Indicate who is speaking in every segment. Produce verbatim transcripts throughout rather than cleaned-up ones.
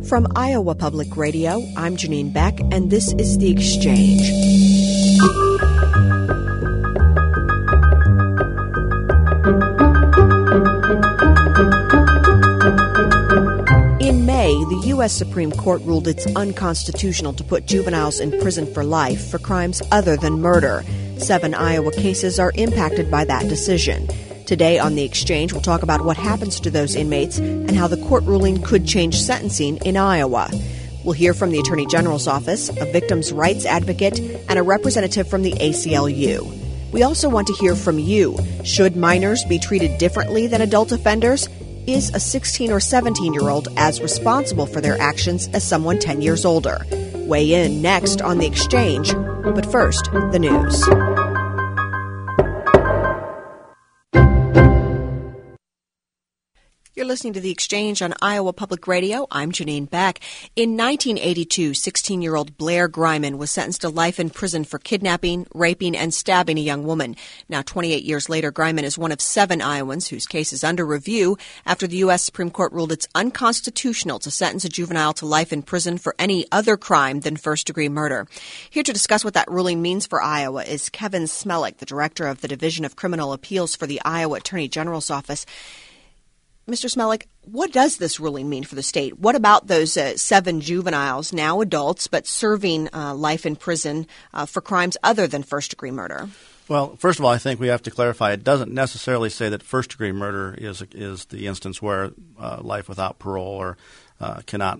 Speaker 1: From Iowa Public Radio, I'm Janine Beck, and this is The Exchange. In May, the U S Supreme Court ruled it's unconstitutional to put juveniles in prison for life for crimes other than murder. Seven Iowa cases are impacted by that decision. Today on The Exchange, we'll talk about what happens to those inmates and how the court ruling could change sentencing in Iowa. We'll hear from the Attorney General's office, a victims' rights advocate, and a representative from the A C L U. We also want to hear from you. Should minors be treated differently than adult offenders? Is a sixteen or seventeen-year-old as responsible for their actions as someone ten years older? Weigh in next on The Exchange. But first, the news. You're listening to The Exchange on Iowa Public Radio. I'm Janine Beck. In nineteen eighty-two, sixteen-year-old Blair Greiman was sentenced to life in prison for kidnapping, raping, and stabbing a young woman. Now, twenty-eight years later, Greiman is one of seven Iowans whose case is under review after the U S Supreme Court ruled it's unconstitutional to sentence a juvenile to life in prison for any other crime than first-degree murder. Here to discuss what that ruling means for Iowa is Kevin Smellick, the director of the Division of Criminal Appeals for the Iowa Attorney General's office. Mister Smellick, what does this ruling mean for the state? What about those uh, seven juveniles, now adults, but serving uh, life in prison uh, for crimes other than first-degree murder?
Speaker 2: Well, first of all, I think we have to clarify it doesn't necessarily say that first-degree murder is is the instance where uh, life without parole or uh, cannot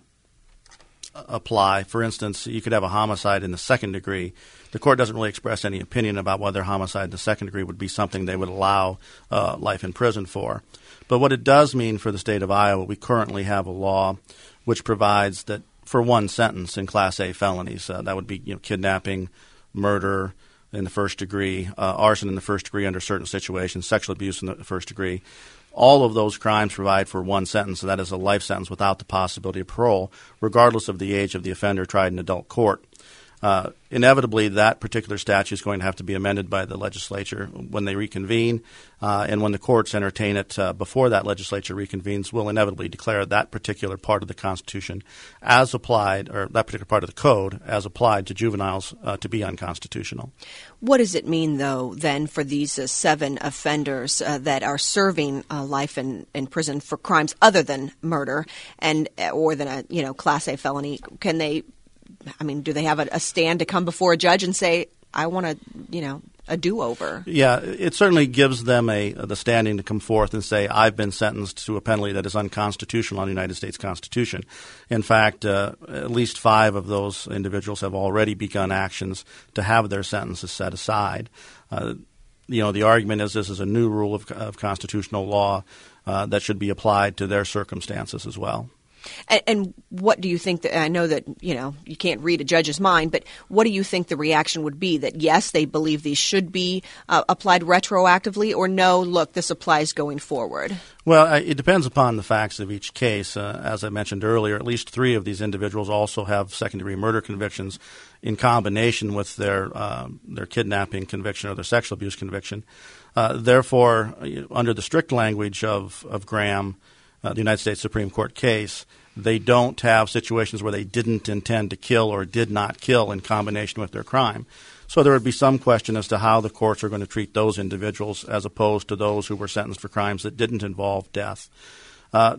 Speaker 2: apply. For instance, you could have a homicide in the second degree. The court doesn't really express any opinion about whether homicide in the second degree would be something they would allow uh, life in prison for. But what it does mean for the state of Iowa, we currently have a law which provides that for one sentence in Class A felonies, uh, that would be you know, kidnapping, murder in the first degree, uh, arson in the first degree under certain situations, sexual abuse in the first degree. All of those crimes provide for one sentence, and that is a life sentence without the possibility of parole, regardless of the age of the offender tried in adult court. Uh, inevitably, that particular statute is going to have to be amended by the legislature when they reconvene, uh, and when the courts entertain it uh, before that legislature reconvenes, will inevitably declare that particular part of the Constitution as applied, or that particular part of the code as applied to juveniles uh, to be unconstitutional.
Speaker 1: What does it mean, though, then, for these uh, seven offenders uh, that are serving uh, life in, in prison for crimes other than murder and or than a you know Class A felony? Can they I mean, do they have a, a stand to come before a judge and say, I want to, you know, a do-over?
Speaker 2: Yeah, it certainly gives them a the standing to come forth and say, I've been sentenced to a penalty that is unconstitutional on the United States Constitution. In fact, uh, at least five of those individuals have already begun actions to have their sentences set aside. Uh, you know, the argument is this is a new rule of, of constitutional law uh, that should be applied to their circumstances as well.
Speaker 1: And, and what do you think that, I know that, you know, you can't read a judge's mind, but what do you think the reaction would be? That yes, they believe these should be uh, applied retroactively, or no, look, this applies going forward?
Speaker 2: Well, it depends upon the facts of each case. Uh, as I mentioned earlier, at least three of these individuals also have second-degree murder convictions in combination with their uh, their kidnapping conviction or their sexual abuse conviction. Uh, therefore, under the strict language of, of Graham, Uh, the United States Supreme Court case, they don't have situations where they didn't intend to kill or did not kill in combination with their crime. So there would be some question as to how the courts are going to treat those individuals as opposed to those who were sentenced for crimes that didn't involve death. Uh,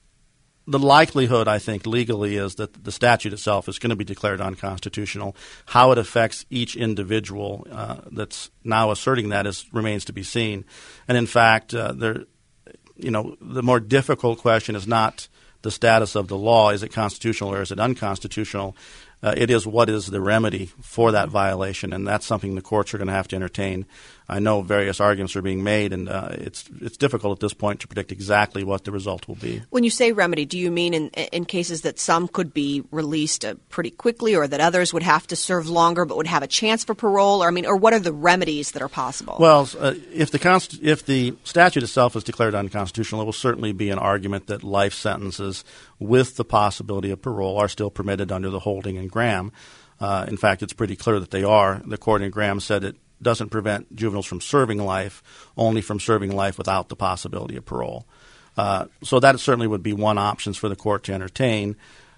Speaker 2: the likelihood, I think, legally is that the statute itself is going to be declared unconstitutional. How it affects each individual uh, that's now asserting that is remains to be seen. And in fact, uh, there You know, the more difficult question is not the status of the law. Is it constitutional or is it unconstitutional? Uh, it is what is the remedy for that violation, and that's something the courts are going to have to entertain. I know various arguments are being made, and uh, it's it's difficult at this point to predict exactly what the result will be.
Speaker 1: When you say remedy, do you mean in in cases that some could be released uh, pretty quickly, or that others would have to serve longer but would have a chance for parole? Or I mean, or what are the remedies that are possible?
Speaker 2: Well, uh, if the const- if the statute itself is declared unconstitutional, it will certainly be an argument that life sentences with the possibility of parole are still permitted under the holding in Graham. Uh, in fact, it's pretty clear that they are. The court in Graham said it doesn't prevent juveniles from serving life, only from serving life without the possibility of parole. Uh, so that certainly would be one option for the court to entertain.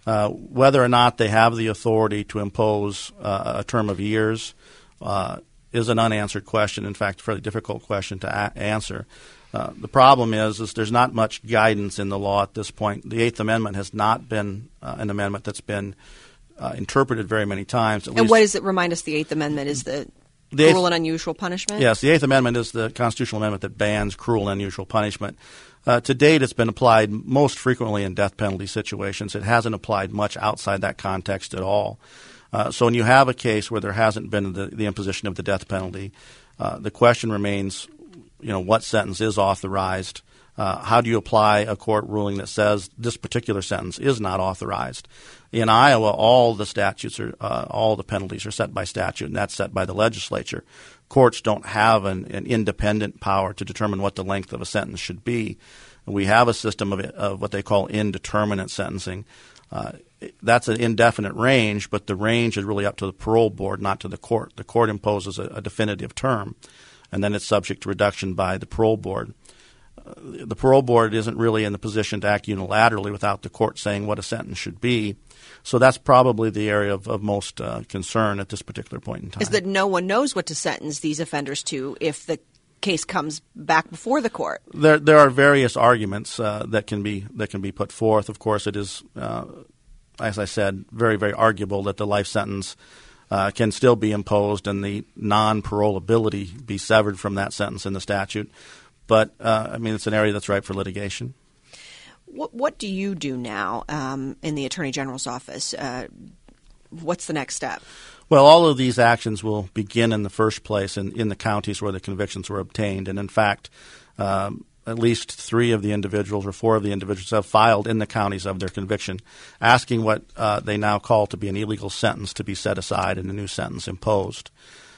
Speaker 2: Uh, whether or not they have the authority to impose uh, a term of years uh, is an unanswered question. In fact, a fairly difficult question to a- answer. Uh, the problem is, is there's not much guidance in the law at this point. The Eighth Amendment has not been uh, an amendment that's been uh, interpreted very many times. At
Speaker 1: and
Speaker 2: least
Speaker 1: what does it remind us the Eighth Amendment is the,
Speaker 2: the
Speaker 1: cruel
Speaker 2: eighth, and
Speaker 1: unusual punishment?
Speaker 2: Yes, the Eighth Amendment is the constitutional amendment that bans cruel and unusual punishment. Uh, to date, it's been applied most frequently in death penalty situations. It hasn't applied much outside that context at all. Uh, so when you have a case where there hasn't been the, the imposition of the death penalty, uh, the question remains, you know, what sentence is authorized? Uh, how do you apply a court ruling that says this particular sentence is not authorized? In Iowa, all the statutes are, uh, all the penalties are set by statute, and that's set by the legislature. Courts don't have an, an independent power to determine what the length of a sentence should be. We have a system of, of what they call indeterminate sentencing. Uh, that's an indefinite range, but the range is really up to the parole board, not to the court. The court imposes a, a definitive term, and then it's subject to reduction by the parole board. Uh, the parole board isn't really in the position to act unilaterally without the court saying what a sentence should be. So that's probably the area of, of most uh, concern at this particular point in time.
Speaker 1: Is that no one knows what to sentence these offenders to if the case comes back before the court?
Speaker 2: There, there are various arguments uh, that can be that can be put forth. Of course, it is, uh, as I said, very, very arguable that the life sentence uh, can still be imposed and the non-parolability be severed from that sentence in the statute. But uh, I mean, it's an area that's ripe for litigation.
Speaker 1: What, what do you do now um, in the Attorney General's office? Uh, what's the next step?
Speaker 2: Well, all of these actions will begin in the first place in, in the counties where the convictions were obtained. And in fact, um, at least three of the individuals or four of the individuals have filed in the counties of their conviction, asking what uh, they now call to be an illegal sentence to be set aside and a new sentence imposed.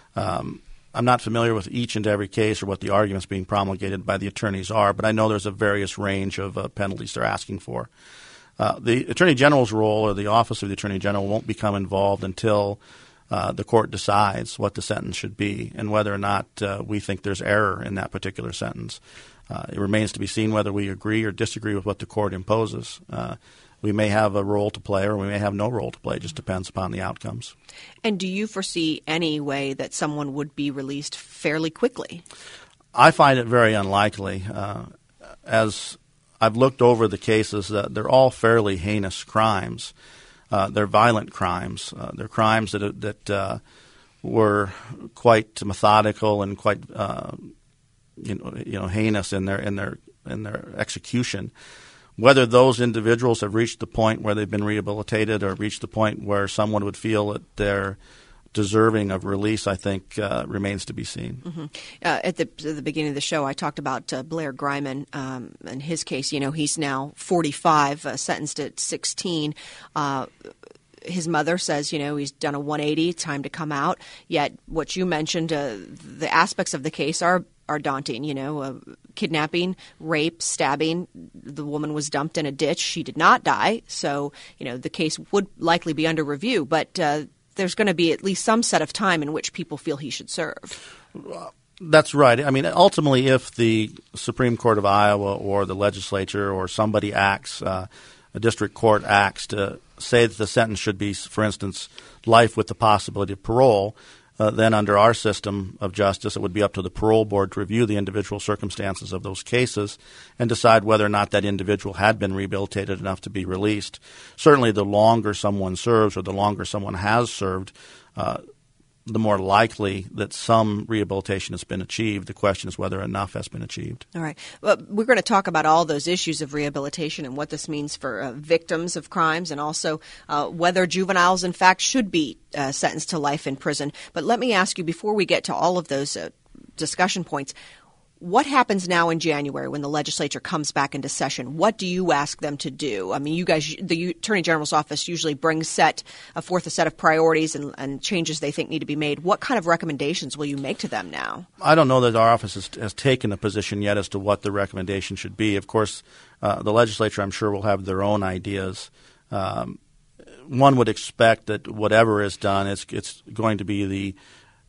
Speaker 2: Um, I'm not familiar with each and every case or what the arguments being promulgated by the attorneys are, but I know there's a various range of uh, penalties they're asking for. Uh, the Attorney General's role or the Office of the Attorney General won't become involved until uh, the court decides what the sentence should be and whether or not uh, we think there's error in that particular sentence. Uh, it remains to be seen whether we agree or disagree with what the court imposes. Uh, we may have a role to play or we may have no role to play. It just depends upon the outcomes.
Speaker 1: And do you foresee any way that someone would be released fairly quickly?
Speaker 2: I find it very unlikely. Uh, as I've looked over the cases, uh, they're all fairly heinous crimes. Uh, they're violent crimes. Uh, they're crimes that that uh, were quite methodical and quite uh, you know you know heinous in their in their in their execution. Whether those individuals have reached the point where they've been rehabilitated or reached the point where someone would feel that they're deserving of release, I think, uh, remains to be seen.
Speaker 1: Mm-hmm. Uh, at, the, at the beginning of the show, I talked about uh, Blair Greiman. Um, in his case, you know, he's now forty-five, uh, sentenced at sixteen. Uh, his mother says, you know, he's done a one eighty, time to come out. Yet what you mentioned, uh, the aspects of the case are are daunting, you know, uh, kidnapping, rape, stabbing. The woman was dumped in a ditch. She did not die. So, you know, the case would likely be under review. But uh, there's going to be at least some set of time in which people feel he should serve.
Speaker 2: That's right. I mean, ultimately, if the Supreme Court of Iowa or the legislature or somebody acts, uh, a district court acts to say that the sentence should be, for instance, life with the possibility of parole, Uh, then under our system of justice, it would be up to the parole board to review the individual circumstances of those cases and decide whether or not that individual had been rehabilitated enough to be released. Certainly the longer someone serves or the longer someone has served, uh, the more likely that some rehabilitation has been achieved. The question is whether enough has been achieved.
Speaker 1: All right. Well, we're going to talk about all those issues of rehabilitation and what this means for uh, victims of crimes and also uh, whether juveniles, in fact, should be uh, sentenced to life in prison. But let me ask you, before we get to all of those uh, discussion points, what happens now in January when the legislature comes back into session? What do you ask them to do? I mean, you guys, the Attorney General's office usually brings set uh, forth a set of priorities and, and changes they think need to be made. What kind of recommendations will you make to them now?
Speaker 2: I don't know that our office has, has taken a position yet as to what the recommendation should be. Of course, uh, the legislature, I'm sure, will have their own ideas. Um, one would expect that whatever is done, it's, it's going to be the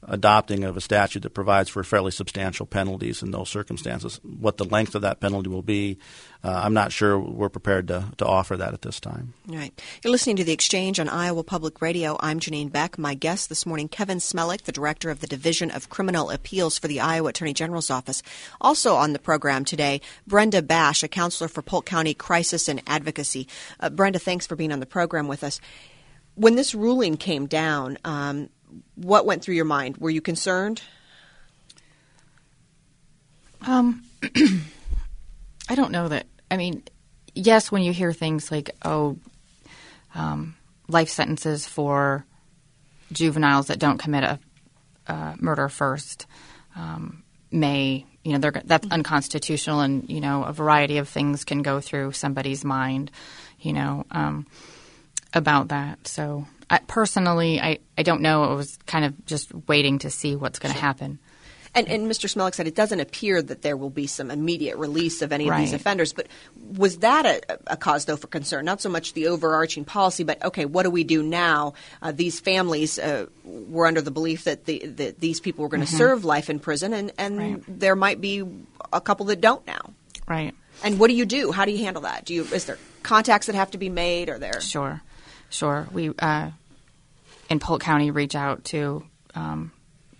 Speaker 2: adopting of a statute that provides for fairly substantial penalties in those circumstances. What the length of that penalty will be, uh, I'm not sure we're prepared to, to offer that at this time.
Speaker 1: All right. You're listening to The Exchange on Iowa Public Radio. I'm Janine Beck. My guest this morning, Kevin Smellick, the Director of the Division of Criminal Appeals for the Iowa Attorney General's Office. Also on the program today, Brenda Bash, a counselor for Polk County Crisis and Advocacy. Uh, Brenda, thanks for being on the program with us. When this ruling came down, um, what went through your mind? Were you concerned?
Speaker 3: Um, I don't know that. I mean, yes, when you hear things like, oh, um, life sentences for juveniles that don't commit a uh, murder first um, may, you know, they're, that's mm-hmm. unconstitutional, and, you know, a variety of things can go through somebody's mind, you know, um, about that. So I, personally, I, I don't know. It was kind of just waiting to see what's going to
Speaker 1: sure.
Speaker 3: happen.
Speaker 1: And, and Mister Smellick said it doesn't appear that there will be some immediate release of any of
Speaker 3: right.
Speaker 1: these offenders. But was that a, a cause, though, for concern? Not so much the overarching policy, but, okay, what do we do now? Uh, these families uh, were under the belief that, the, that these people were going to mm-hmm. serve life in prison, and, and right. there might be a couple that don't now.
Speaker 3: Right.
Speaker 1: And what do you do? How do you handle that? Do you is there contacts that have to be made? Or there?
Speaker 3: Sure. Sure. We, uh, in Polk County, reach out to um,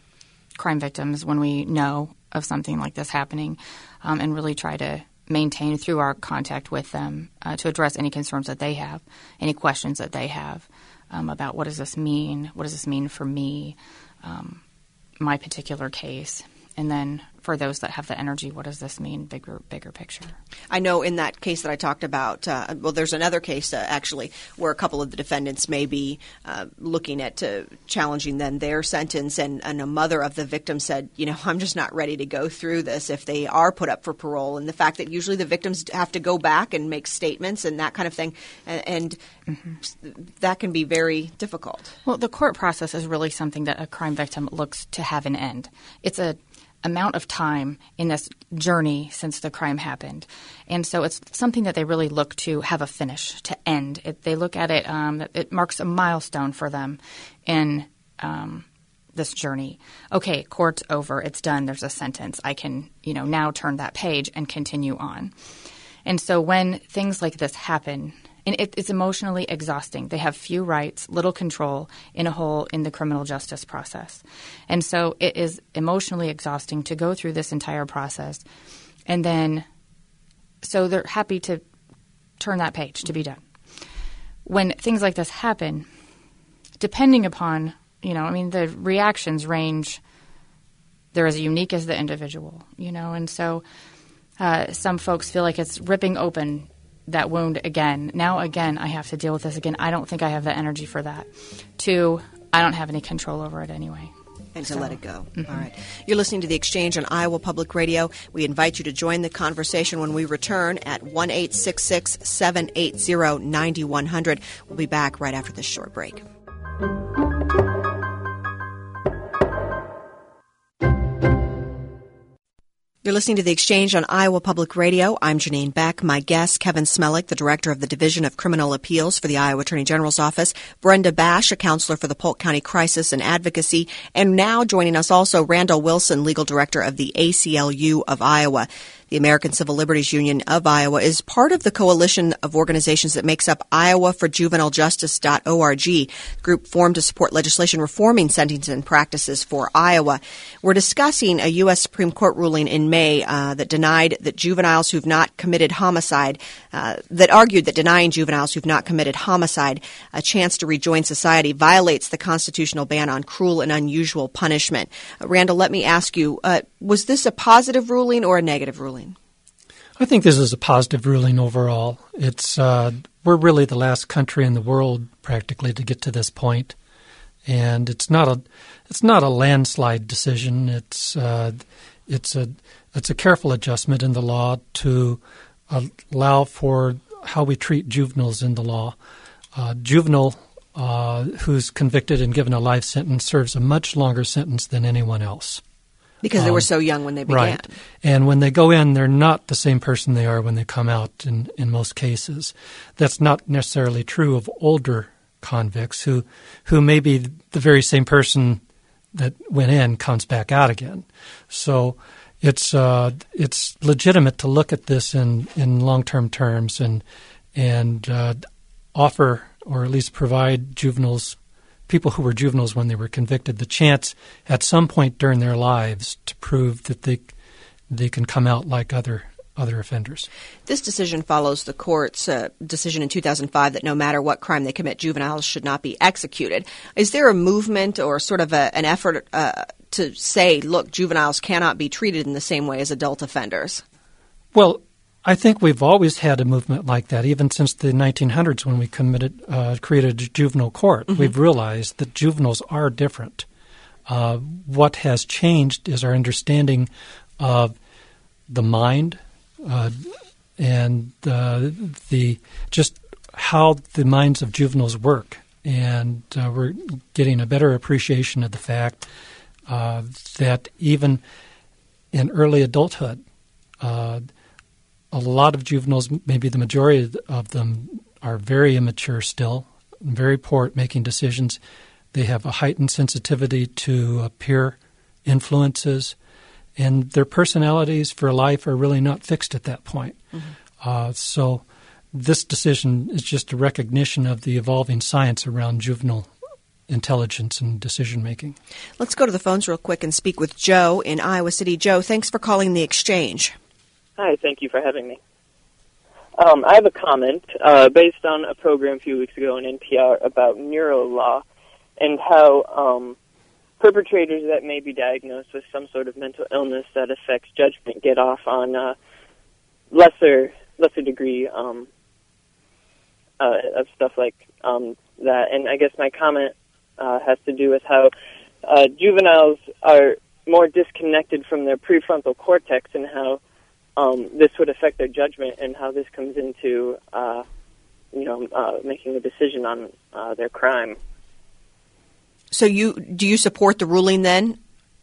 Speaker 3: crime victims when we know of something like this happening, um, and really try to maintain through our contact with them uh, to address any concerns that they have, any questions that they have um, about what does this mean, what does this mean for me, um, my particular case. And then for those that have the energy, what does this mean, bigger bigger picture?
Speaker 1: I know in that case that I talked about, uh, well, there's another case uh, actually where a couple of the defendants may be uh, looking at uh, challenging then their sentence, and, and a mother of the victim said, you know, I'm just not ready to go through this if they are put up for parole. And the fact that usually the victims have to go back and make statements and that kind of thing, and, and mm-hmm. that can be very difficult.
Speaker 3: Well, the court process is really something that a crime victim looks to have an end. It's a amount of time in this journey since the crime happened. And so it's something that they really look to have a finish, to end. It, they look at it, um, it marks a milestone for them in um, this journey. Okay, court's over. It's done. There's a sentence. I can, you know, now turn that page and continue on. And so when things like this happen, and it, it's emotionally exhausting. They have few rights, little control in a whole in the criminal justice process. And so it is emotionally exhausting to go through this entire process. And then so they're happy to turn that page, to be done. When things like this happen, depending upon, you know, I mean, the reactions range. They're as unique as the individual, you know. And so uh, some folks feel like it's ripping open that wound again. Now again, I have to deal with this again. I don't think I have the energy for that. Two, I don't have any control over it anyway.
Speaker 1: And to
Speaker 3: so,
Speaker 1: let it go.
Speaker 3: Mm-hmm.
Speaker 1: All right. You're listening to The Exchange on Iowa Public Radio. We invite you to join the conversation when we return at one eight six six, seven eight zero, nine one zero zero. We'll be back right after this short break. You're listening to The Exchange on Iowa Public Radio. I'm Janine Beck. My guest, Kevin Smellick, the Director of the Division of Criminal Appeals for the Iowa Attorney General's Office, Brenda Bash, a counselor for the Polk County Crisis and Advocacy, and now joining us also Randall Wilson, Legal Director of the A C L U of Iowa. The American Civil Liberties Union of Iowa is part of the coalition of organizations that makes up Iowa for Juvenile Justice dot org, a group formed to support legislation reforming sentencing practices for Iowa. We're discussing a U S Supreme Court ruling in May uh, that denied that juveniles who've not committed homicide, uh, that argued that denying juveniles who've not committed homicide a chance to rejoin society violates the constitutional ban on cruel and unusual punishment. Uh, Randall, let me ask you, uh, was this a positive ruling or a negative ruling?
Speaker 4: I think this is a positive ruling overall. It's uh, we're really the last country in the world practically to get to this point, and it's not a it's not a landslide decision. It's uh, it's a it's a careful adjustment in the law to allow for how we treat juveniles in the law. Uh, juvenile uh, who's convicted and given a life sentence serves a much longer sentence than anyone else.
Speaker 1: Because they were so young when they began.
Speaker 4: Right. And when they go in, they're not the same person they are when they come out in, in most cases. That's not necessarily true of older convicts who who may be the very same person that went in comes back out again. So it's uh, it's legitimate to look at this in, in long-term terms and and uh, offer, or at least provide juveniles, people who were juveniles when they were convicted, the chance at some point during their lives to prove that they they can come out like other other offenders.
Speaker 1: This decision follows the court's uh, decision in two thousand five that no matter what crime they commit, juveniles should not be executed. Is there a movement or sort of a, an effort uh, to say, look, juveniles cannot be treated in the same way as adult offenders?
Speaker 4: Well, I think we've always had a movement like that, even since the nineteen hundreds when we committed, uh, created a juvenile court. Mm-hmm. We've realized that juveniles are different. Uh, what has changed is our understanding of the mind, Uh, and uh, the just how the minds of juveniles work, and uh, we're getting a better appreciation of the fact uh, that even in early adulthood, uh, a lot of juveniles, maybe the majority of them, are very immature still, very poor at making decisions. They have a heightened sensitivity to uh, peer influences. And their personalities for life are really not fixed at that point. Mm-hmm. Uh, so this decision is just a recognition of the evolving science around juvenile intelligence and decision-making.
Speaker 1: Let's go to the phones real quick and speak with Joe in Iowa City. Joe, thanks for calling the Exchange.
Speaker 5: Hi, thank you for having me. Um, I have a comment uh, based on a program a few weeks ago on N P R about neurolaw and how um, perpetrators that may be diagnosed with some sort of mental illness that affects judgment get off on uh, lesser lesser degree um, uh, of stuff like um, that. And I guess my comment uh, has to do with how uh, juveniles are more disconnected from their prefrontal cortex and how um, this would affect their judgment and how this comes into uh, you know uh, making a decision on uh, their crime.
Speaker 1: So you do you support the ruling then?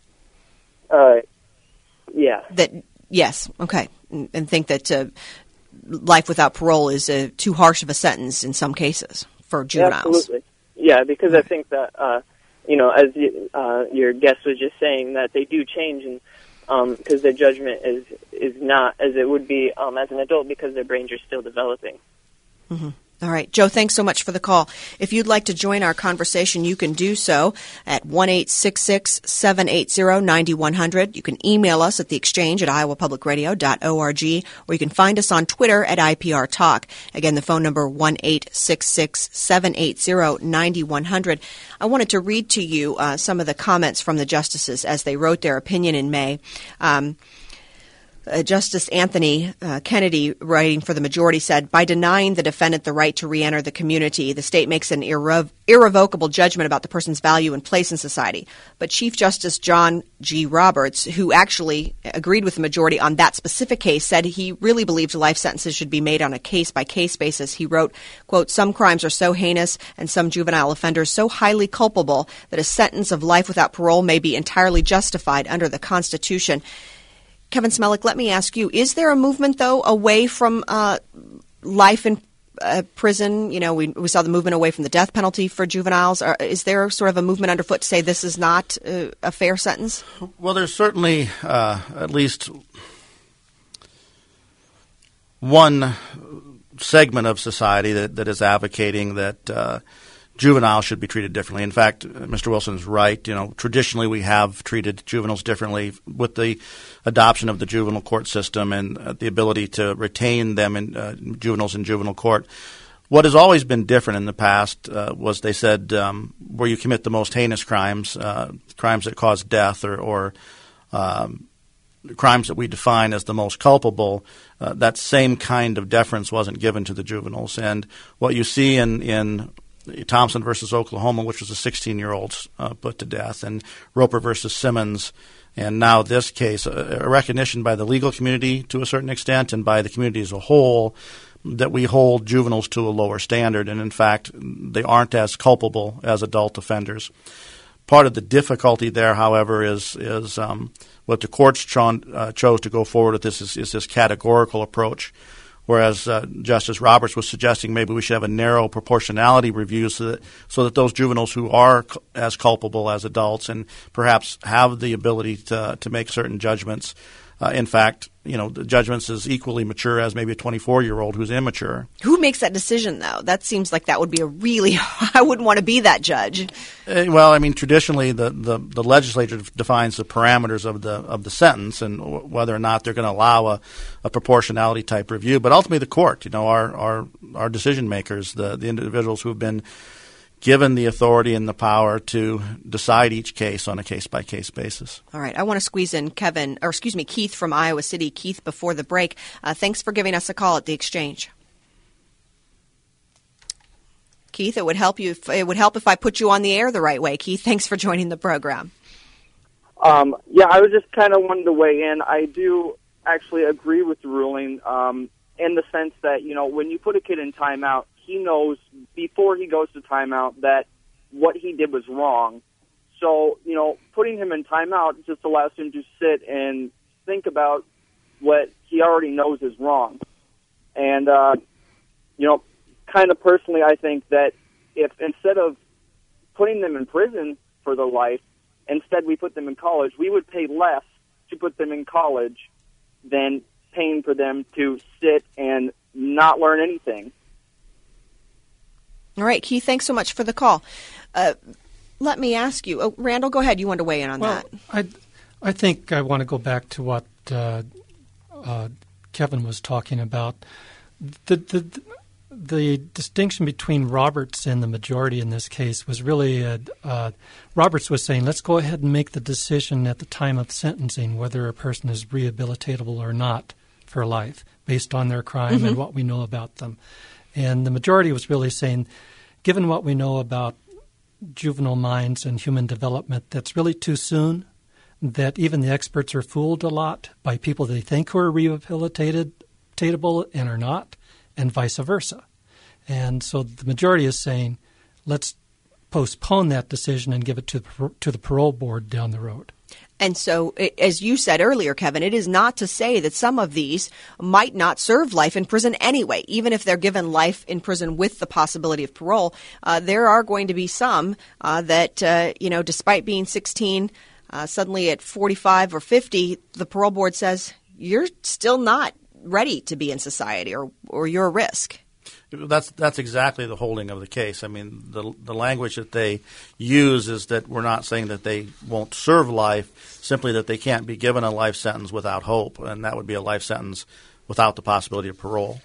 Speaker 5: Uh, yeah.
Speaker 1: That yes, okay, and, and think that uh, life without parole is uh, too harsh of a sentence in some cases for juveniles.
Speaker 5: Yeah, absolutely. Yeah, because I think that uh, you know, as you, uh, your guest was just saying, that they do change, and because um, their judgment is is not as it would be um, as an adult because their brains are still developing.
Speaker 1: Mm-hmm. All right. Joe, thanks so much for the call. If you'd like to join our conversation, you can do so at one eight six six, seven eight zero, nine one zero zero. You can email us at the exchange at iowa public radio dot org, or you can find us on Twitter at I P R Talk. Again, the phone number one eight six six, seven eight zero, nine one zero zero. I wanted to read to you uh, some of the comments from the justices as they wrote their opinion in May. Um, Uh, Justice Anthony uh, Kennedy, writing for the majority, said, by denying the defendant the right to reenter the community, the state makes an irrev- irrevocable judgment about the person's value and place in society. But Chief Justice John G. Roberts, who actually agreed with the majority on that specific case, said he really believed life sentences should be made on a case-by-case basis. He wrote, quote, some crimes are so heinous and some juvenile offenders so highly culpable that a sentence of life without parole may be entirely justified under the Constitution. Kevin Smellick, let me ask you, is there a movement, though, away from uh, life in uh, prison? You know, we, we saw the movement away from the death penalty for juveniles. Or is there sort of a movement underfoot to say this is not uh, a fair sentence?
Speaker 2: Well, there's certainly uh, at least one segment of society that, that is advocating that uh, juveniles should be treated differently. In fact, Mister Wilson is right. You know, traditionally we have treated juveniles differently with the adoption of the juvenile court system and uh, the ability to retain them in uh, juveniles in juvenile court. What has always been different in the past uh, was they said um, where you commit the most heinous crimes, uh, crimes that cause death or, or um, crimes that we define as the most culpable, uh, that same kind of deference wasn't given to the juveniles. And what you see in, in Thompson versus Oklahoma, which was a sixteen-year-old uh, put to death, and Roper versus Simmons, and now this case, a, a recognition by the legal community to a certain extent and by the community as a whole that we hold juveniles to a lower standard, and in fact, they aren't as culpable as adult offenders. Part of the difficulty there, however, is is um, what the courts cho- uh, chose to go forward with this is, is this categorical approach, whereas uh, Justice Roberts was suggesting maybe we should have a narrow proportionality review so that, so that those juveniles who are c- as culpable as adults and perhaps have the ability to, to make certain judgments, uh, in fact, you know, the judgments is equally mature as maybe a twenty-four-year-old who's immature.
Speaker 1: Who makes that decision, though? That seems like that would be a really – I wouldn't want to be that judge.
Speaker 2: Uh, well, I mean, traditionally the, the, the legislature defines the parameters of the of the sentence and w- whether or not they're going to allow a, a proportionality-type review. But ultimately the court, you know, our our, our decision-makers, the, the individuals who have been given the authority and the power to decide each case on a case-by-case basis.
Speaker 1: All right. I want to squeeze in Kevin – or excuse me, Keith from Iowa City. Keith, before the break, uh, thanks for giving us a call at the Exchange. Keith, it would help you. If, it would help if I put you on the air the right way. Keith, thanks for joining the program.
Speaker 6: Um, yeah, I was just kind of wanted to weigh in. I do actually agree with the ruling um, in the sense that, you know, when you put a kid in timeout, he knows before he goes to timeout that what he did was wrong. So, you know, putting him in timeout just allows him to sit and think about what he already knows is wrong. And, uh, you know, kind of personally, I think that if instead of putting them in prison for their life, instead we put them in college, we would pay less to put them in college than paying for them to sit and not learn anything.
Speaker 1: All right, Keith, thanks so much for the call. Uh, let me ask you, oh, Randall, go ahead. You want to weigh in on
Speaker 4: well,
Speaker 1: that?
Speaker 4: I, I think I want to go back to what uh, uh, Kevin was talking about. The, the the distinction between Roberts and the majority in this case was really uh, uh, Roberts was saying, let's go ahead and make the decision at the time of sentencing whether a person is rehabilitatable or not for life based on their crime mm-hmm. and what we know about them. And the majority was really saying, given what we know about juvenile minds and human development, that's really too soon, that even the experts are fooled a lot by people they think who are rehabilitatable and are not, and vice versa. And so the majority is saying, let's postpone that decision and give it to the, to the parole board down the road.
Speaker 1: And so, as you said earlier, Kevin, it is not to say that some of these might not serve life in prison anyway. Even if they're given life in prison with the possibility of parole, uh, there are going to be some uh, that, uh, you know, despite being sixteen, uh, suddenly at forty-five or fifty, the parole board says, you're still not ready to be in society or, or you're a risk.
Speaker 2: That's that's exactly the holding of the case. I mean, the the language that they use is that we're not saying that they won't serve life, simply that they can't be given a life sentence without hope, and that would be a life sentence without the possibility of parole.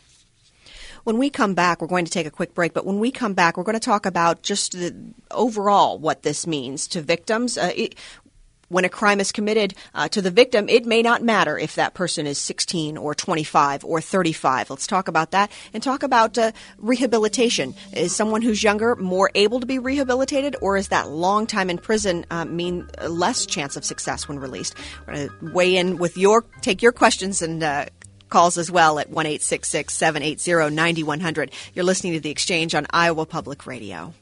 Speaker 1: When we come back, we're going to take a quick break, but when we come back, we're going to talk about just the overall what this means to victims. Uh, it, When a crime is committed uh, to the victim, it may not matter if that person is sixteen or twenty-five or thirty-five. Let's talk about that and talk about uh, rehabilitation. Is someone who's younger more able to be rehabilitated, or is that long time in prison uh, mean less chance of success when released? We're going to weigh in with your – take your questions and uh, calls as well at one eight six six, seven eight zero, nine one zero zero. You're listening to The Exchange on Iowa Public Radio.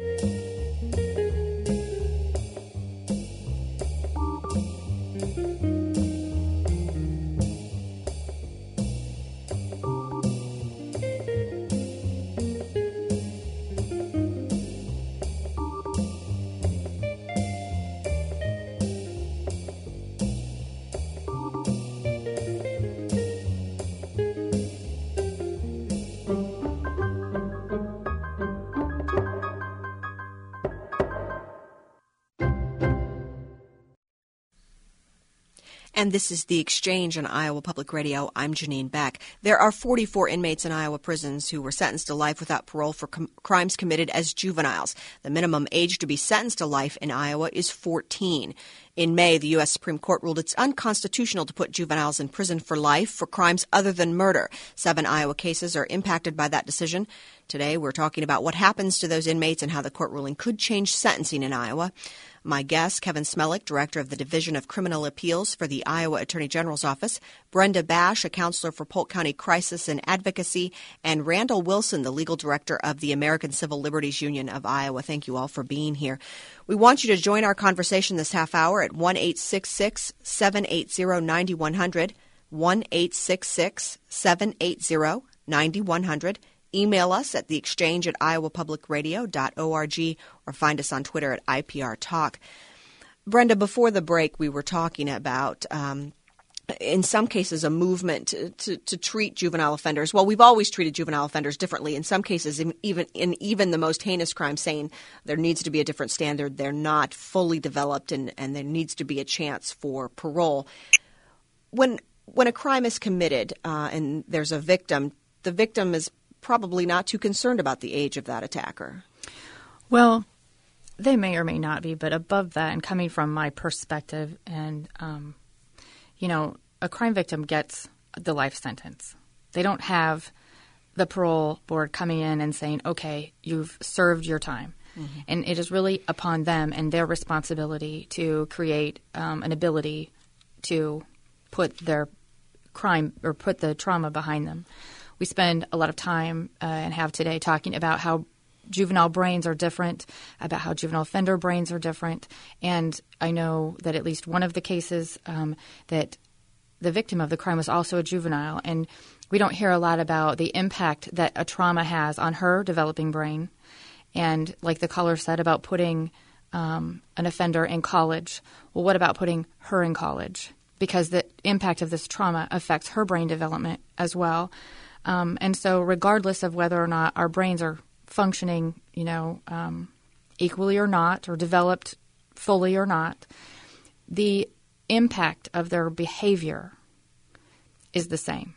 Speaker 1: And this is The Exchange on Iowa Public Radio. I'm Janine Beck. There are forty-four inmates in Iowa prisons who were sentenced to life without parole for com- crimes committed as juveniles. The minimum age to be sentenced to life in Iowa is fourteen. In May, the U S Supreme Court ruled it's unconstitutional to put juveniles in prison for life for crimes other than murder. Seven Iowa cases are impacted by that decision. Today, we're talking about what happens to those inmates and how the court ruling could change sentencing in Iowa. My guest, Kevin Smellick, Director of the Division of Criminal Appeals for the Iowa Attorney General's Office, Brenda Bash, a counselor for Polk County Crisis and Advocacy, and Randall Wilson, the Legal Director of the American Civil Liberties Union of Iowa. Thank you all for being here. We want you to join our conversation this half hour at one eight six six, seven eight zero, nine one zero zero, one eight six six, seven eight zero, ninety-one hundred. Email us at the exchange at iowa public radio dot org or find us on Twitter at I P R Talk. Brenda, before the break, we were talking about, um, in some cases, a movement to, to, to treat juvenile offenders. Well, we've always treated juvenile offenders differently. In some cases, in even in even the most heinous crimes, saying there needs to be a different standard. They're not fully developed, and, and there needs to be a chance for parole. When when a crime is committed uh, and there's a victim, the victim is probably not too concerned about the age of that attacker.
Speaker 3: Well, they may or may not be, but above that, and coming from my perspective, and um, you know, a crime victim gets the life sentence. They don't have the parole board coming in and saying, okay, you've served your time. Mm-hmm. And it is really upon them and their responsibility to create um, an ability to put their crime or put the trauma behind them. We spend a lot of time uh, and have today talking about how juvenile brains are different, about how juvenile offender brains are different. And I know that at least one of the cases um, that the victim of the crime was also a juvenile. And we don't hear a lot about the impact that a trauma has on her developing brain. And like the caller said about putting um, an offender in college, well, what about putting her in college? Because the impact of this trauma affects her brain development as well. Um, and so regardless of whether or not our brains are functioning, you know, um, equally or not, or developed fully or not, the impact of their behavior is the same.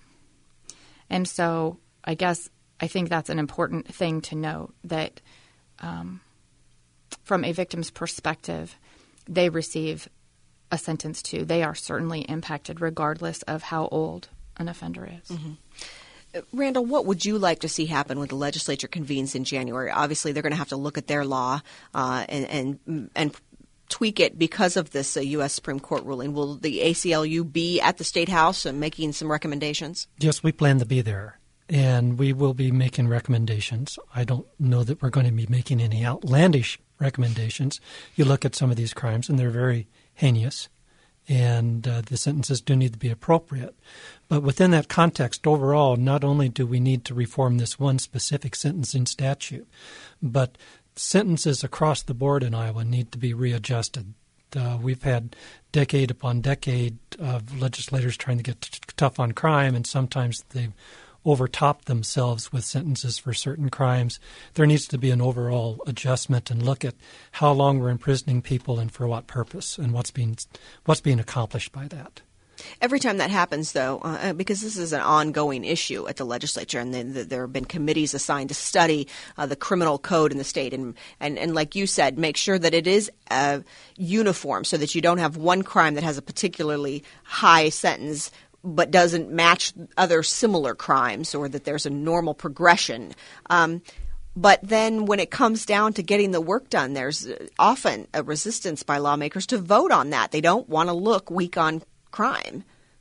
Speaker 3: And so I guess I think that's an important thing to note, that um, from a victim's perspective, they receive a sentence too. They are certainly impacted regardless of how old an offender is.
Speaker 1: Mm-hmm. Randall, what would you like to see happen when the legislature convenes in January? Obviously, they're going to have to look at their law uh, and, and and tweak it because of this uh, U S Supreme Court ruling. Will the A C L U be at the State House and making some recommendations?
Speaker 4: Yes, we plan to be there, and we will be making recommendations. I don't know that we're going to be making any outlandish recommendations. You look at some of these crimes, and they're very heinous, and uh, the sentences do need to be appropriate. But within that context, overall, not only do we need to reform this one specific sentencing statute, but sentences across the board in Iowa need to be readjusted. Uh, we've had decade upon decade of legislators trying to get t- tough on crime, and sometimes they've overtopped themselves with sentences for certain crimes. There needs to be an overall adjustment and look at how long we're imprisoning people and for what purpose, and what's being what's being accomplished by that.
Speaker 1: Every time that happens, though, uh, because this is an ongoing issue at the legislature, and then the, there have been committees assigned to study uh, the criminal code in the state, and, and, and like you said, make sure that it is uh, uniform so that you don't have one crime that has a particularly high sentence but doesn't match other similar crimes, or that there's a normal progression. Um, But then when it comes down to getting the work done, there's often a resistance by lawmakers to vote on that. They don't want to look weak on crime.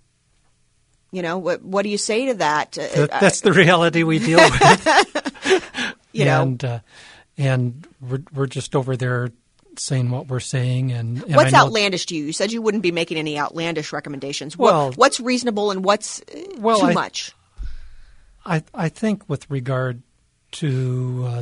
Speaker 1: You know, what, what do you say to that?
Speaker 4: that that's the reality we deal with.
Speaker 1: you
Speaker 4: and,
Speaker 1: know,
Speaker 4: uh, and we're, we're just over there saying what we're saying. And, and
Speaker 1: what's
Speaker 4: I know,
Speaker 1: outlandish to you? You said you wouldn't be making any outlandish recommendations.
Speaker 4: Well,
Speaker 1: what, what's reasonable and what's
Speaker 4: well,
Speaker 1: too
Speaker 4: I,
Speaker 1: much?
Speaker 4: I I think with regard to uh,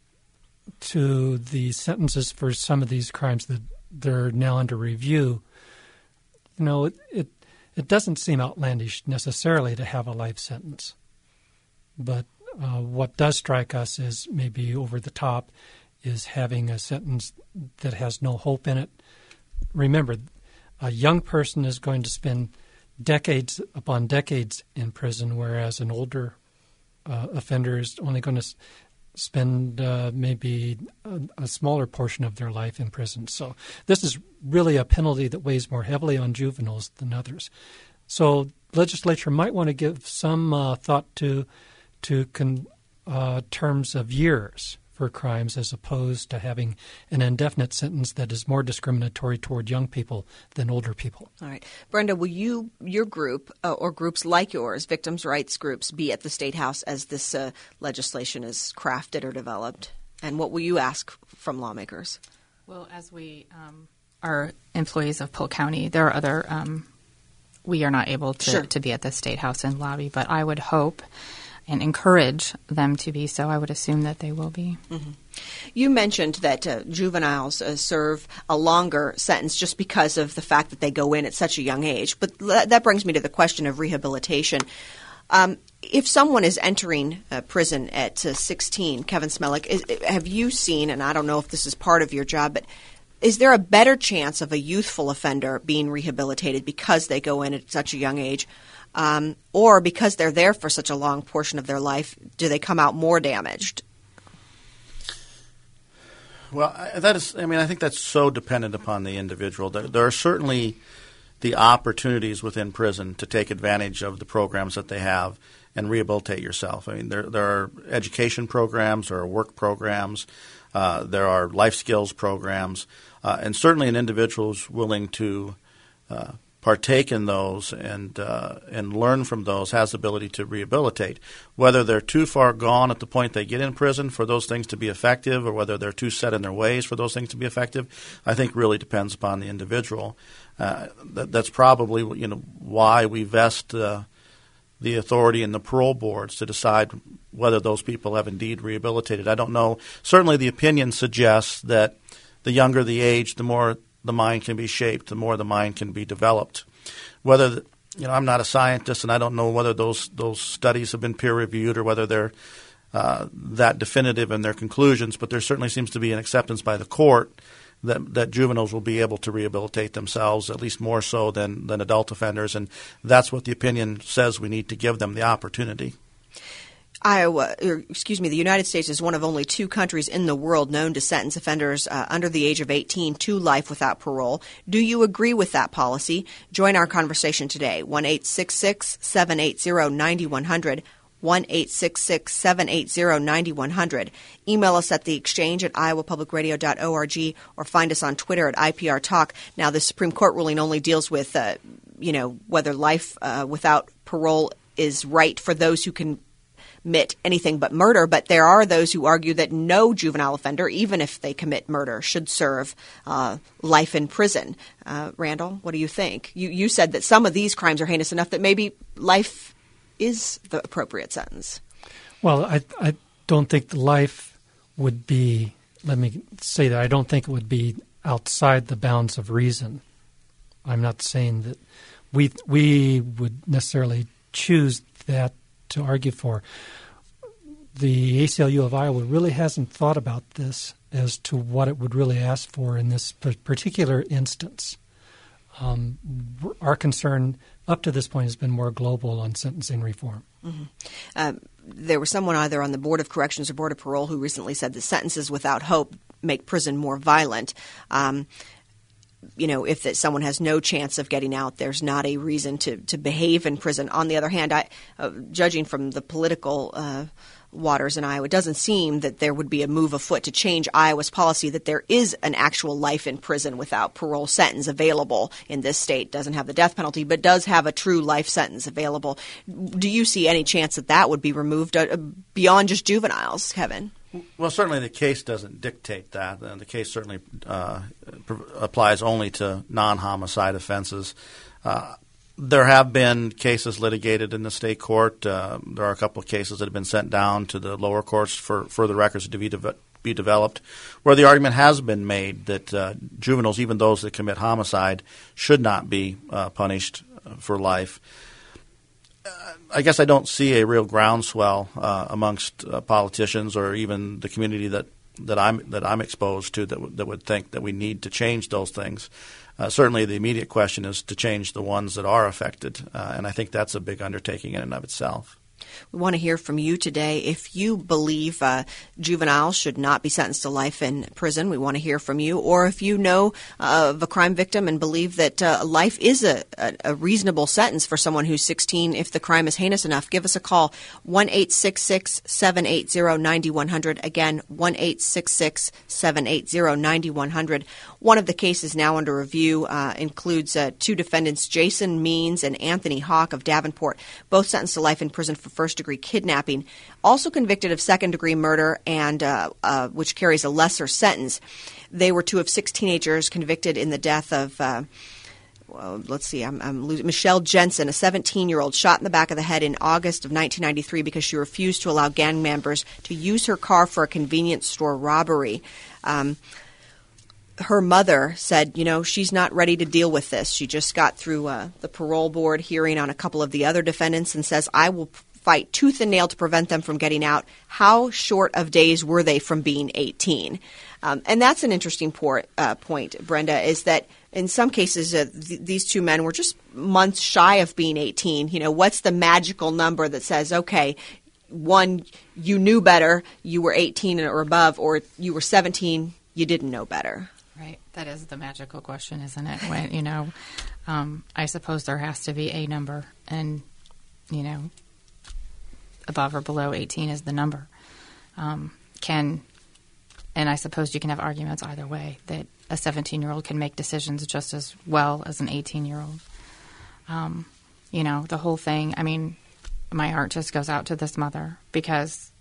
Speaker 4: to the sentences for some of these crimes that they're now under review, you know, it, it it doesn't seem outlandish necessarily to have a life sentence. But uh, what does strike us as maybe over the top is having a sentence that has no hope in it. Remember, a young person is going to spend decades upon decades in prison, whereas an older uh, offender is only going to spend uh, maybe a, a smaller portion of their life in prison. So this is really a penalty that weighs more heavily on juveniles than others. So legislature might want to give some uh, thought to to con, uh, terms of years for crimes, as opposed to having an indefinite sentence that is more discriminatory toward young people than older people.
Speaker 1: All right. Brenda, will you, your group, uh, or groups like yours, victims' rights groups, be at the State House as this uh, legislation is crafted or developed? And what will you ask from lawmakers?
Speaker 3: Well, as we um, are employees of Polk County, there are other um, – we are not able to,
Speaker 1: sure.
Speaker 3: to be at the State House and lobby, but I would hope – and encourage them to be so, I would assume that they will be.
Speaker 1: Mm-hmm. You mentioned that uh, juveniles uh, serve a longer sentence just because of the fact that they go in at such a young age. But th- that brings me to the question of rehabilitation. Um, if someone is entering uh, prison at uh, sixteen, Kevin Smellick, is, have you seen, and I don't know if this is part of your job, but is there a better chance of a youthful offender being rehabilitated because they go in at such a young age? Um, or because they're there for such a long portion of their life, do they come out more damaged?
Speaker 2: Well, that is, I mean, I think that's so dependent upon the individual. There, there are certainly the opportunities within prison to take advantage of the programs that they have and rehabilitate yourself. I mean, there there are education programs, there are work programs, uh, there are life skills programs, uh, and certainly an individual is willing to uh, partake in those and uh, and learn from those has the ability to rehabilitate. Whether they're too far gone at the point they get in prison for those things to be effective, or whether they're too set in their ways for those things to be effective, I think really depends upon the individual. Uh, that, that's probably you know why we vest uh, the authority in the parole boards to decide whether those people have indeed rehabilitated. I don't know. Certainly, the opinion suggests that the younger the age, the more the mind can be shaped, the more the mind can be developed. Whether the, you know, I'm not a scientist, and I don't know whether those those studies have been peer reviewed or whether they're uh, that definitive in their conclusions. But there certainly seems to be an acceptance by the court that that juveniles will be able to rehabilitate themselves, at least more so than than adult offenders, and that's what the opinion says. We need to give them the opportunity.
Speaker 1: Iowa, or excuse me, the United States is one of only two countries in the world known to sentence offenders uh, under the age of eighteen to life without parole. Do you agree with that policy? Join our conversation today. one eight six six, seven eight zero, nine one zero zero. one eight six six, seven eight zero, nine one zero zero. Email us at the exchange at iowa public radio dot org or find us on Twitter at I P R Talk. Now, the Supreme Court ruling only deals with, uh, you know, whether life uh, without parole is right for those who can commit anything but murder, but there are those who argue that no juvenile offender, even if they commit murder, should serve uh, life in prison. Uh, Randall, what do you think? You, you said that some of these crimes are heinous enough that maybe life is the appropriate sentence.
Speaker 4: Well, I, I don't think the life would be, let me say that, I don't think it would be outside the bounds of reason. I'm not saying that we we would necessarily choose that to argue for. The A C L U of Iowa really hasn't thought about this as to what it would really ask for in this particular instance. Um, our concern up to this point has been more global on sentencing reform.
Speaker 1: Mm-hmm. Uh, there was someone either on the Board of Corrections or Board of Parole who recently said that sentences without hope make prison more violent. Um, you know, if that someone has no chance of getting out, there's not a reason to, to behave in prison. On the other hand, I, uh, judging from the political uh, waters in Iowa, it doesn't seem that there would be a move afoot to change Iowa's policy that there is an actual life in prison without parole sentence available in this state. Doesn't have the death penalty, but does have a true life sentence available. Do you see any chance that that would be removed uh, beyond just juveniles, Kevin?
Speaker 2: Well, certainly the case doesn't dictate that. Uh, the case certainly uh, pr- applies only to non-homicide offenses. Uh, there have been cases litigated in the state court. Uh, there are a couple of cases that have been sent down to the lower courts for further records to be, de- be developed, where the argument has been made that uh, juveniles, even those that commit homicide, should not be uh, punished for life. I guess I don't see a real groundswell uh, amongst uh, politicians or even the community that, that I'm that I'm exposed to that w- that would think that we need to change those things. Uh, certainly, the immediate question is to change the ones that are affected, uh, and I think that's a big undertaking in and of itself.
Speaker 1: We want to hear from you today. If you believe uh, juveniles should not be sentenced to life in prison, we want to hear from you. Or if you know uh, of a crime victim and believe that uh, life is a, a, a reasonable sentence for someone who's sixteen if the crime is heinous enough, give us a call, one eight six six, seven eight zero, nine one zero zero. Again, one eight six six, seven eight zero, nine one zero zero. One of the cases now under review uh, includes uh, two defendants, Jason Means and Anthony Hawk of Davenport, both sentenced to life in prison for first-degree kidnapping, also convicted of second-degree murder, and uh, uh, which carries a lesser sentence. They were two of six teenagers convicted in the death of uh, uh, let's see, I'm, I'm losing, Michelle Jensen, a seventeen-year-old, shot in the back of the head in August of nineteen ninety-three because she refused to allow gang members to use her car for a convenience store robbery. Um, her mother said, you know, she's not ready to deal with this. She just got through uh, the parole board hearing on a couple of the other defendants and says, I will fight tooth and nail to prevent them from getting out. How short of days were they from being eighteen? Um, and that's an interesting por- uh, point, Brenda, is that in some cases uh, th- these two men were just months shy of being eighteen. You know, what's the magical number that says, okay, one, you knew better, you were eighteen or above, or you were seventeen, you didn't know better?
Speaker 3: Right. That is the magical question, isn't it? When, you know, um, I suppose there has to be a number, and, you know, above or below eighteen is the number. Um, can... And I suppose you can have arguments either way, that a seventeen-year-old can make decisions just as well as an eighteen-year-old. Um, you know, the whole thing, I mean, my heart just goes out to this mother because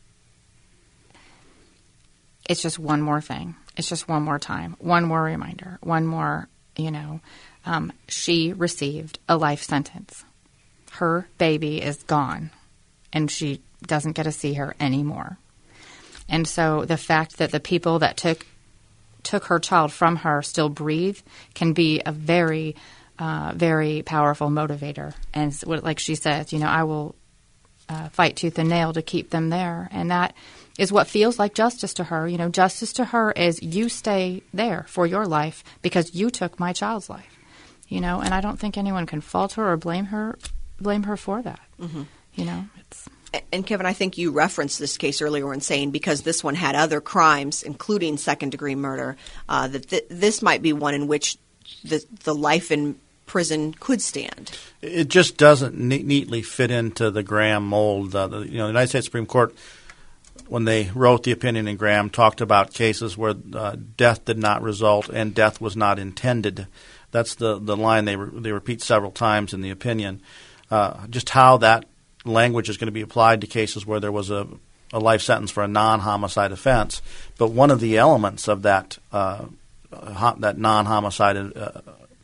Speaker 3: it's just one more thing. It's just one more time, one more reminder, one more, you know. Um, she received a life sentence. Her baby is gone, and she doesn't get to see her anymore. And so the fact that the people that took took her child from her still breathe can be a very, uh, very powerful motivator. And it's what, like she says, you know, I will uh, fight tooth and nail to keep them there. And that is what feels like justice to her. You know, justice to her is you stay there for your life because you took my child's life. You know, and I don't think anyone can fault her or blame her, blame her for that. Mm-hmm. You know, it's...
Speaker 1: And, Kevin, I think you referenced this case earlier when saying because this one had other crimes, including second-degree murder, uh, that th- this might be one in which the, the life in prison could stand.
Speaker 2: It just doesn't ne- neatly fit into the Graham mold. Uh, the, you know, the United States Supreme Court, when they wrote the opinion in Graham, talked about cases where uh, death did not result and death was not intended. That's the, the line they re- they repeat several times in the opinion. Uh, just how that language is going to be applied to cases where there was a, a life sentence for a non-homicide offense, but one of the elements of that uh, ho- that non-homicide uh,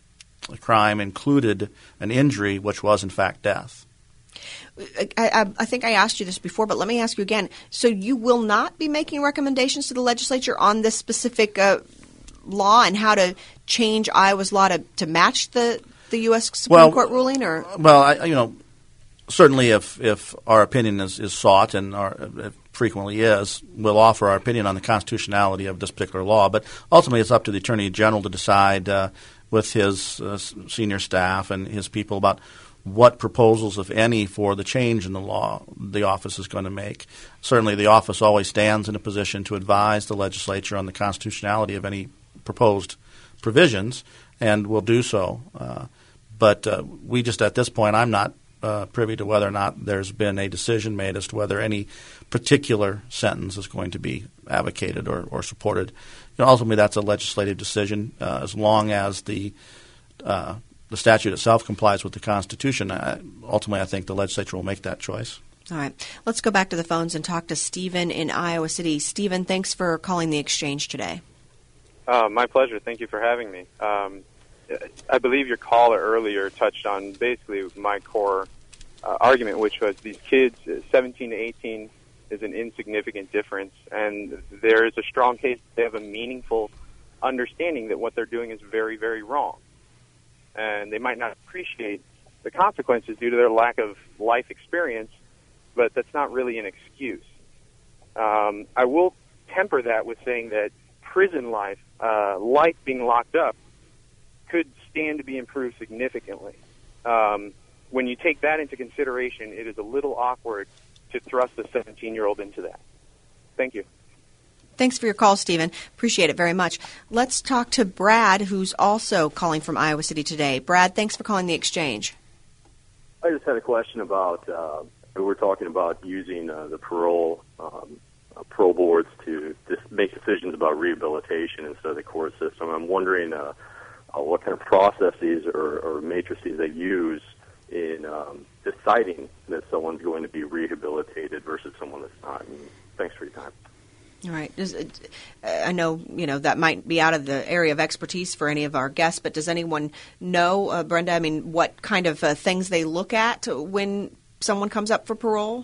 Speaker 2: crime included an injury, which was in fact death.
Speaker 1: I, I, I think I asked you this before, but let me ask you again. So you will not be making recommendations to the legislature on this specific uh, law and how to change Iowa's law to, to match the, the U S Supreme
Speaker 2: well,
Speaker 1: Court ruling? Or
Speaker 2: well, I, you know. Certainly, if, if our opinion is, is sought, and our, it frequently is, we'll offer our opinion on the constitutionality of this particular law. But ultimately, it's up to the Attorney General to decide uh, with his uh, senior staff and his people about what proposals, if any, for the change in the law the office is going to make. Certainly, the office always stands in a position to advise the legislature on the constitutionality of any proposed provisions, and will do so. Uh, but uh, we just, at this point, I'm not Uh, privy to whether or not there's been a decision made as to whether any particular sentence is going to be advocated or, or supported. You know, ultimately, that's a legislative decision. Uh, as long as the uh, the statute itself complies with the Constitution, I, ultimately, I think the legislature will make that choice.
Speaker 1: All right. Let's go back to the phones and talk to Stephen in Iowa City. Stephen, thanks for calling the Exchange today.
Speaker 7: Uh, my pleasure. Thank you for having me. Um, I believe your caller earlier touched on basically my core uh, argument, which was these kids, seventeen to eighteen, is an insignificant difference, and there is a strong case that they have a meaningful understanding that what they're doing is very, very wrong. And they might not appreciate the consequences due to their lack of life experience, but that's not really an excuse. Um, I will temper that with saying that prison life, uh, life being locked up, could stand to be improved significantly. Um, when you take that into consideration, it is a little awkward to thrust a seventeen-year-old into that. Thank you.
Speaker 1: Thanks for your call, Stephen. Appreciate it very much. Let's talk to Brad, who's also calling from Iowa City today. Brad, thanks for calling the Exchange.
Speaker 8: I just had a question about, uh, we were talking about using uh, the parole um, uh, parole boards to dis- make decisions about rehabilitation instead of the court system. I'm wondering uh, uh, what kind of processes or, or matrices they use in um, deciding that someone's going to be rehabilitated versus someone that's not. And thanks for your time.
Speaker 1: All right. Does, uh, I know, you know, that might be out of the area of expertise for any of our guests, but does anyone know, uh, Brenda, I mean, what kind of uh, things they look at when someone comes up for parole?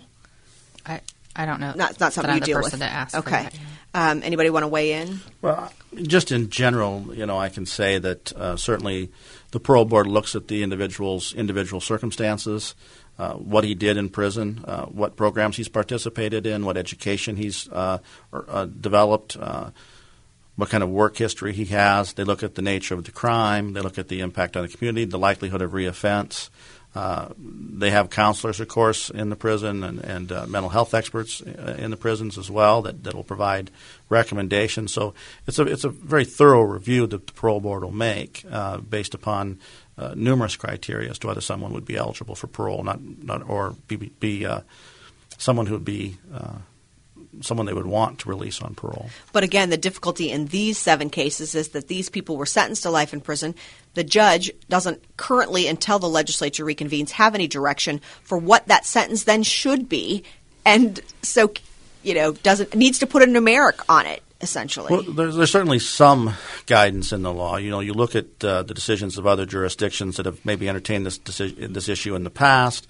Speaker 3: I I don't know.
Speaker 1: Not, not something
Speaker 3: I'm
Speaker 1: you
Speaker 3: the
Speaker 1: deal
Speaker 3: person
Speaker 1: with.
Speaker 3: to ask
Speaker 1: okay.
Speaker 3: for that.
Speaker 1: Um, anybody want to weigh in?
Speaker 2: Well, just in general, you know, I can say that uh, certainly the parole board looks at the individual's individual circumstances, uh, what he did in prison, uh, what programs he's participated in, what education he's uh, or, uh, developed, uh, what kind of work history he has. They look at the nature of the crime. They look at the impact on the community, the likelihood of reoffense. Uh, they have counselors, of course, in the prison and, and uh, mental health experts in the prisons as well that, that will provide recommendations. So it's a it's a very thorough review that the parole board will make uh, based upon uh, numerous criteria as to whether someone would be eligible for parole, not not or be, be uh, someone who would be uh, someone they would want to release on parole.
Speaker 1: But again, the difficulty in these seven cases is that these people were sentenced to life in prison. The judge doesn't currently, until the legislature reconvenes, have any direction for what that sentence then should be, and so, you know, doesn't needs to put a numeric on it, essentially.
Speaker 2: Well, there's, there's certainly some guidance in the law. You know, you look at uh, the decisions of other jurisdictions that have maybe entertained this decision, this issue in the past.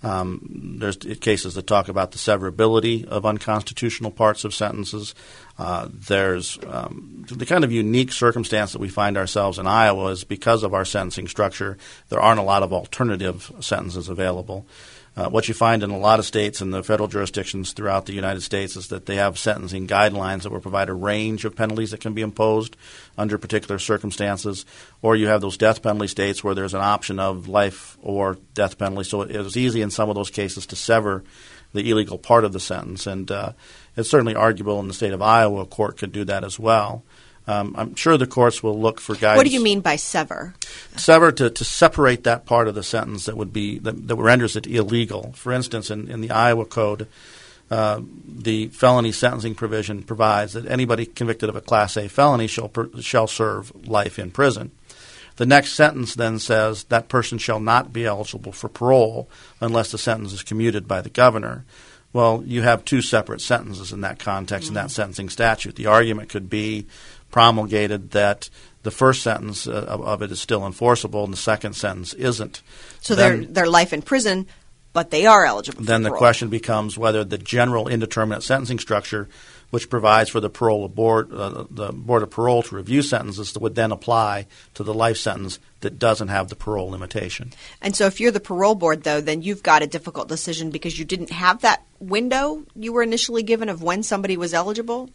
Speaker 2: Um, there's cases that talk about the severability of unconstitutional parts of sentences. Uh, there's um, the kind of unique circumstance that we find ourselves in Iowa is because of our sentencing structure, there aren't a lot of alternative sentences available. Uh, what you find in a lot of states and the federal jurisdictions throughout the United States is that they have sentencing guidelines that will provide a range of penalties that can be imposed under particular circumstances, or you have those death penalty states where there's an option of life or death penalty. So it was easy in some of those cases to sever the illegal part of the sentence, and uh, it's certainly arguable in the state of Iowa a court could do that as well. Um, I'm sure the courts will look for guidance.
Speaker 1: What do you mean by sever?
Speaker 2: Sever to, to separate that part of the sentence that would be that, that renders it illegal. For instance, in, in the Iowa Code, uh, the felony sentencing provision provides that anybody convicted of a Class A felony shall per, shall serve life in prison. The next sentence then says that person shall not be eligible for parole unless the sentence is commuted by the governor. Well, you have two separate sentences in that context mm-hmm. in that sentencing statute. The argument could be promulgated that the first sentence uh, of, of it is still enforceable and the second sentence isn't.
Speaker 1: So
Speaker 2: then,
Speaker 1: they're they're life in prison, but they are eligible
Speaker 2: then
Speaker 1: for
Speaker 2: the
Speaker 1: parole.
Speaker 2: question becomes whether the general indeterminate sentencing structure, which provides for the parole board, uh, the board of parole to review sentences, that would then apply to the life sentence that doesn't have the parole limitation.
Speaker 1: And so if you're the parole board, though, then you've got a difficult decision because you didn't have that window you were initially given of when somebody was eligible?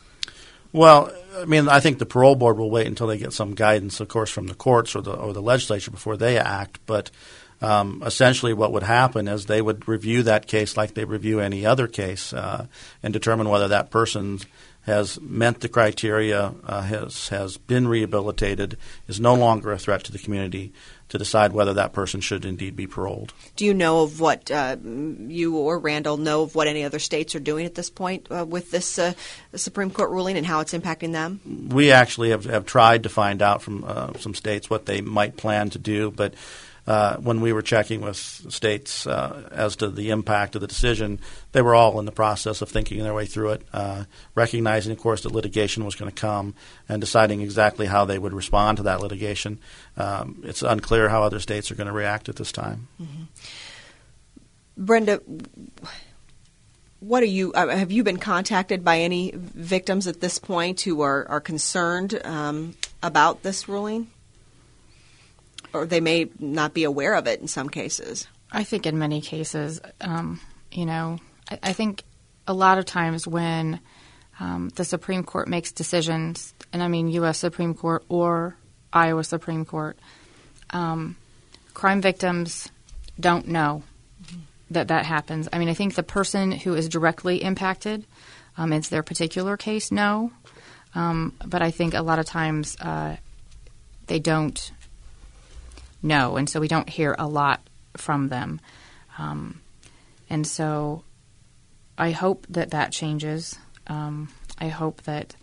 Speaker 2: Well, I mean, I think the parole board will wait until they get some guidance, of course, from the courts or the or the legislature before they act. But um, essentially what would happen is they would review that case like they review any other case uh, and determine whether that person has met the criteria, uh, has has been rehabilitated, is no longer a threat to the community, to decide whether that person should indeed be paroled.
Speaker 1: Do you know of what uh, you or Randall know of what any other states are doing at this point uh, with this uh, Supreme Court ruling and how it's impacting them?
Speaker 2: We actually have, have tried to find out from uh, some states what they might plan to do, but uh, when we were checking with states uh, as to the impact of the decision, they were all in the process of thinking their way through it, uh, recognizing, of course, that litigation was going to come and deciding exactly how they would respond to that litigation. Um, it's unclear how other states are going to react at this time.
Speaker 1: Mm-hmm. Brenda, what are you? Uh, have you been contacted by any victims at this point who are are concerned um, about this ruling, or they may not be aware of it in some cases?
Speaker 3: I think in many cases, um, you know, I, I think a lot of times when um, the Supreme Court makes decisions, and I mean U S Supreme Court or Iowa Supreme Court, um, crime victims don't know that that happens. I mean, I think the person who is directly impacted, um, it's their particular case, no. Um, but I think a lot of times uh, they don't know, and so we don't hear a lot from them. Um, and so I hope that that changes. Um, I hope that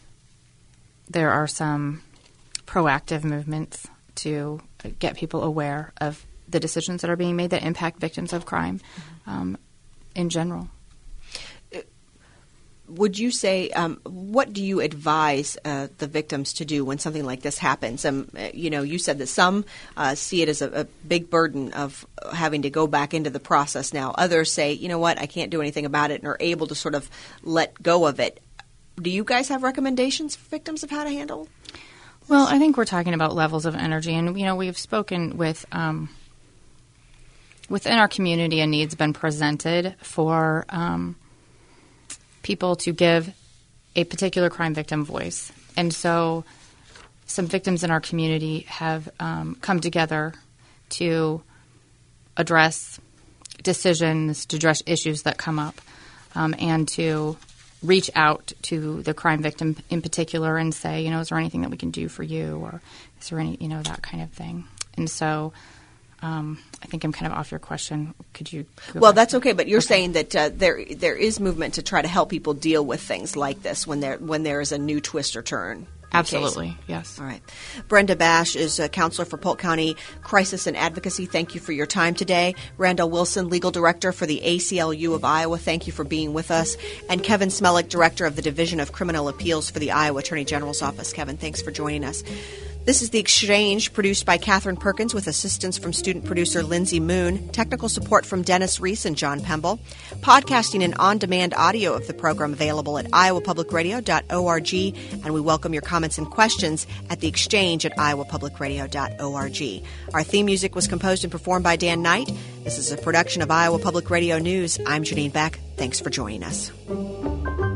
Speaker 3: there are some proactive movements to get people aware of the decisions that are being made that impact victims of crime um, in general.
Speaker 1: would you say, um, what do you advise uh, the victims to do when something like this happens? Um, you know, you said that some uh, see it as a, a big burden of having to go back into the process now. Others say, you know what, I can't do anything about it, and are able to sort of let go of it. Do you guys have recommendations for victims of how to handle?
Speaker 3: Well, I think we're talking about levels of energy, and you know, we've spoken with um, within our community. A need's been presented for um, people to give a particular crime victim voice, and so some victims in our community have um, come together to address decisions, to address issues that come up, um, and to reach out to the crime victim in particular and say, you know, is there anything that we can do for you, or is there any, you know, that kind of thing. And so um, I think I'm kind of off your question. Could you go
Speaker 1: Well,
Speaker 3: back
Speaker 1: that's
Speaker 3: to-
Speaker 1: okay, but you're
Speaker 3: okay.
Speaker 1: saying that uh, there there is movement to try to help people deal with things like this when there when there is a new twist or turn.
Speaker 3: Absolutely, yes.
Speaker 1: All right. Brenda Bash is a counselor for Polk County Crisis and Advocacy. Thank you for your time today. Randall Wilson, legal director for the A C L U of Iowa. Thank you for being with us. And Kevin Smellick, director of the Division of Criminal Appeals for the Iowa Attorney General's Office. Kevin, thanks for joining us. This is The Exchange, produced by Catherine Perkins with assistance from student producer Lindsay Moon, technical support from Dennis Reese and John Pemble. Podcasting and on-demand audio of the program available at iowa public radio dot org, and we welcome your comments and questions at The Exchange at iowa public radio dot org. Our theme music was composed and performed by Dan Knight. This is a production of Iowa Public Radio News. I'm Janine Beck. Thanks for joining us.